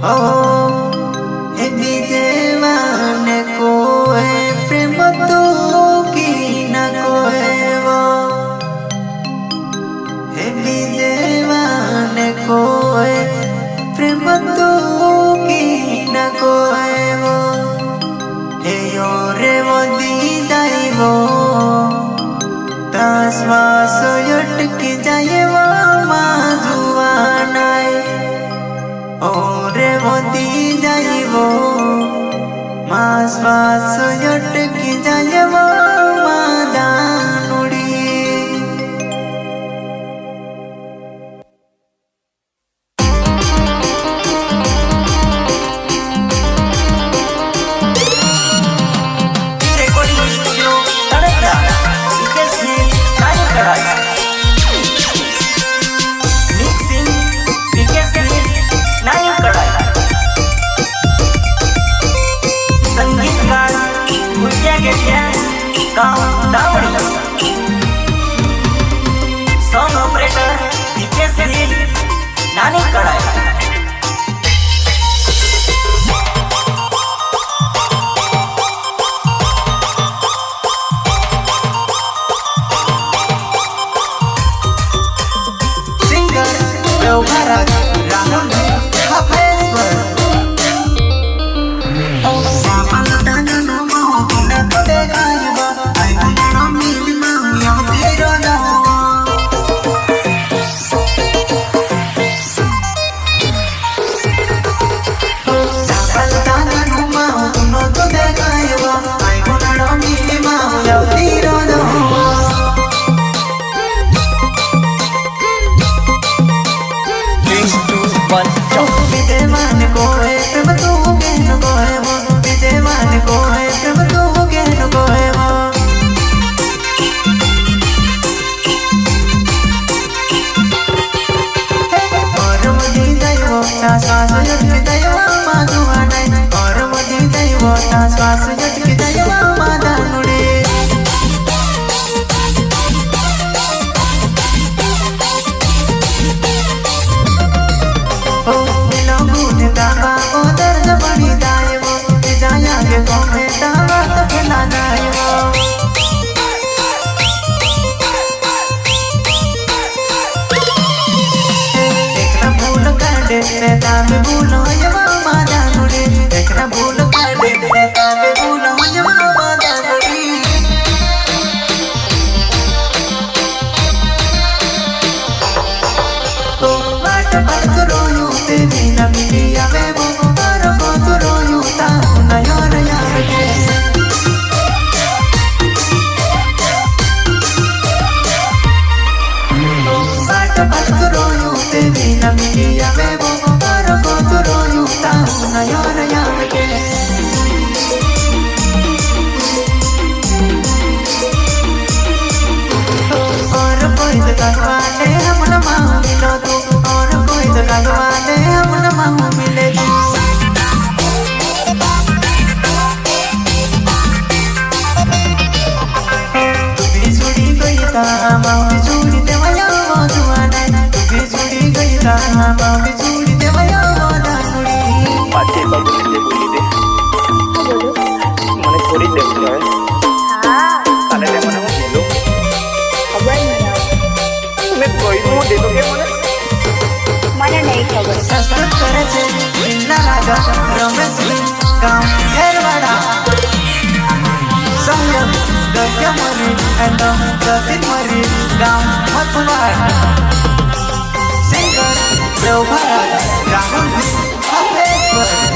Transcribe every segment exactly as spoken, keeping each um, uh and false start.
ओ हे विदेवाने कोए प्रेम तू की न कोए वो हे विदेवाने कोए प्रेम तू की न कोए वो हे योरे वो दी जाए वो श्वास अटकी जाए वो माजुआनाए और वो दी जाए वो माँ श्वास अटकी जाए वो मादानुड़ी सॉन्ग ऑपरेटर डीजे सुनील नानी कड़ाई सिंगर देवभरत राहुल हफेश्वर श्वास झटकी दयवा मादानुड़े ओ मिलो गुने दावा ओ दर्द बड़ी दाए वो जाया के कोमे दावा तो फैला जाए वो एक ना भूल कर दे रे दावे भूलो ये मादानुड़े एक ना भूल सिंगर देवभरत राहुल हफेश्वर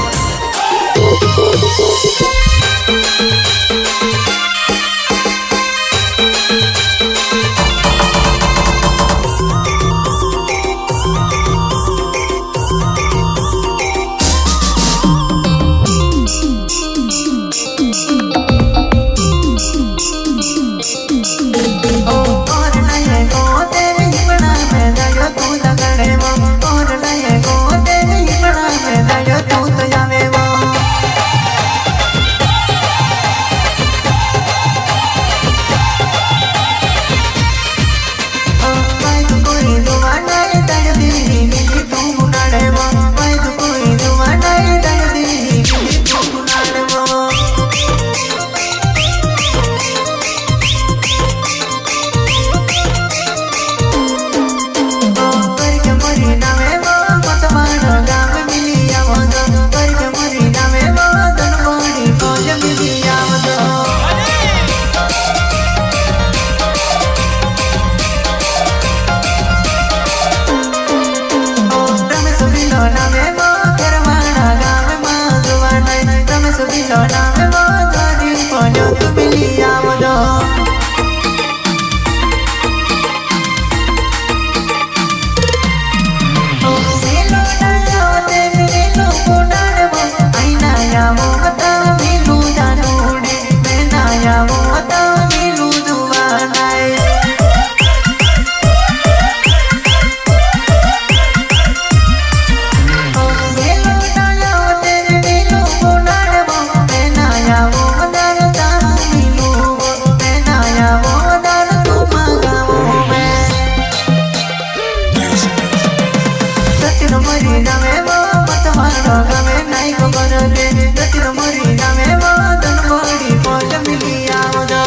दक्षिण मरी नामे वो मत मारो गमे नहीं को करोगे दक्षिण मरी नामे वो धन बड़ी मौज मिली आवदो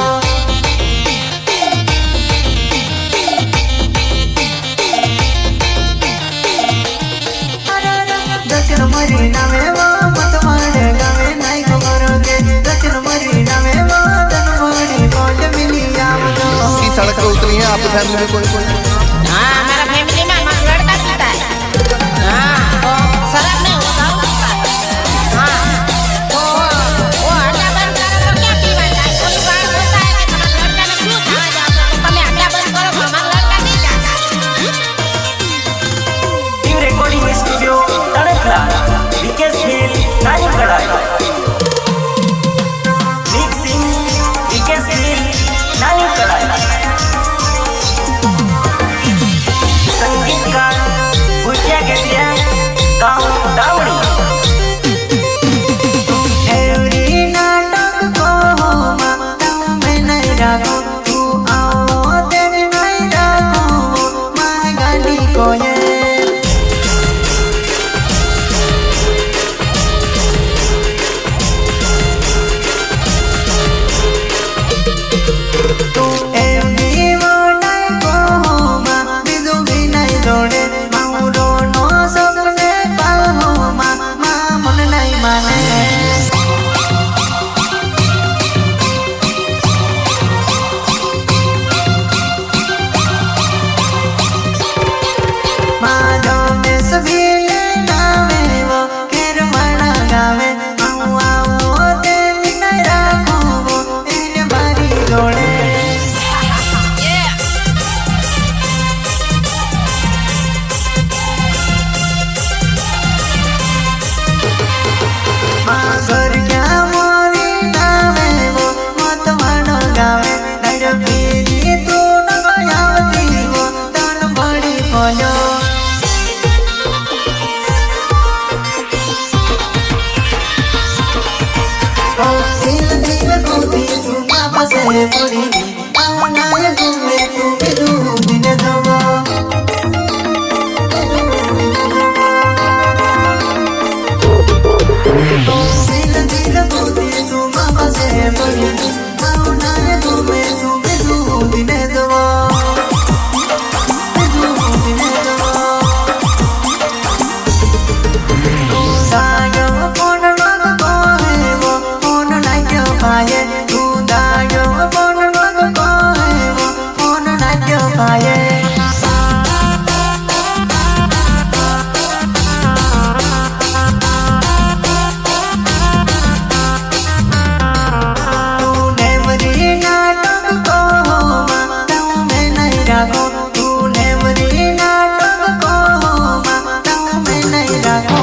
दक्षिण मरी नामे वो मत मारो गमे नहीं को करोगे दक्षिण मरी नामे वो धन बड़ी मौज मिली आवदो की सड़क पे उतरी है आपकी फैमिली में कोई कोई? हाँ मेरा फैमिली में हमारा लड़का पीता है। हाँ तो शराब नहीं होता हाँ तो वो हड्डा बंद करो तो क्या पीवा जाए कोई बार होता है कि तुम्हारा लड़का ने क्यों खावा जाता तो तुम्हें हड्डा बंद करो तो हमारा लड़का नहीं जाता। न्यू रिकॉर्डिंग स्टूडियो तड़कला विकेस हिल नानीकड़ा मिक्सिंग विकेस हिल नानीकड़ा संगीतकार भुजिया गेटिया गाँव दावड़ी एवरी नाटक को माता में नहीं राखो तू आओ तेरे नहीं राखो माँ गाली को ये तू एवरी वो नहीं को माँ बिजू भी नहीं जोड़े माउरो नो सबने पाहो माँ माँ मन नहीं माने माधो में सभी नावे वो खेर मना गावे आओ आओ तेरी नहीं राखो वो इन बारी जोड़े माँ घर क्या मोरी नावे वो मत मानो गावे नर पीरी तू न गयावती वो तन बड़ी बोलो ओ दिल दिल गोदी तू माँ से पड़ी आओ नाय घूमे तू बिदू दिन दवा दिल दिल गोदी तू माँ से पड़ी आओ नाय घूमे तू बिदू दिन दवा बिदू दिन दवा दायो कौन लोग को है वो कौन नहीं क्यों पाए तू दायो कौन लोग को है वो कौन नहीं क्यों पाए तूने मरी नाटक को माता में नहीं राखो तूने मरी नाटक को माता में नहीं राखो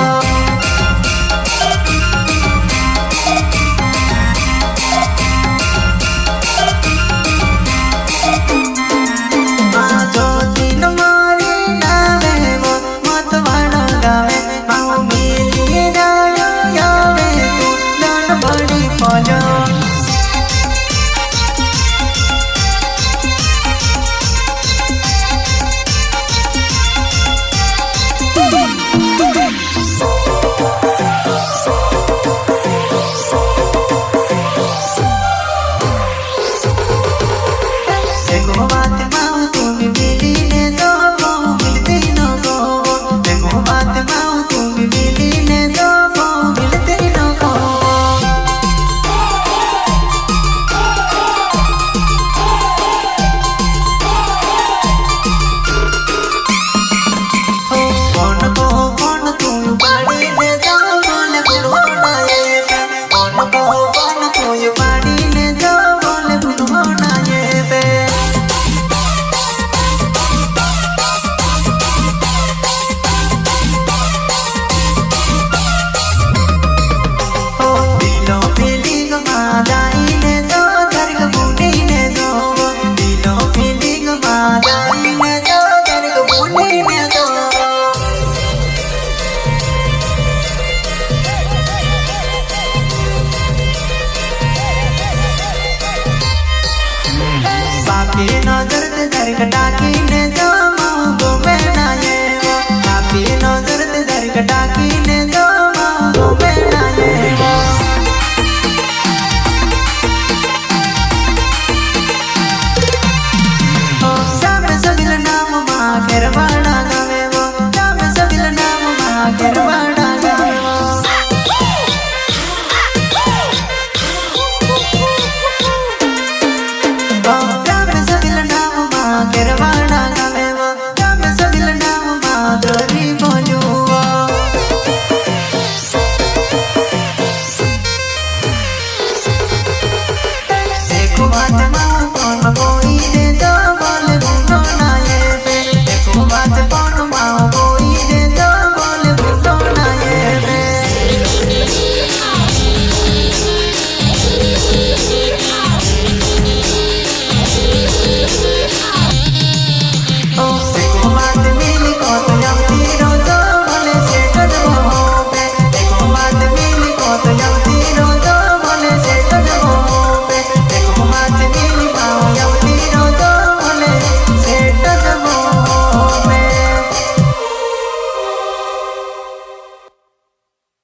जो दिन मारी नावे वो मत वाणो गावे माऊ मिली डायो यावे तू दान बड़ी पलो Boom, boom, boom.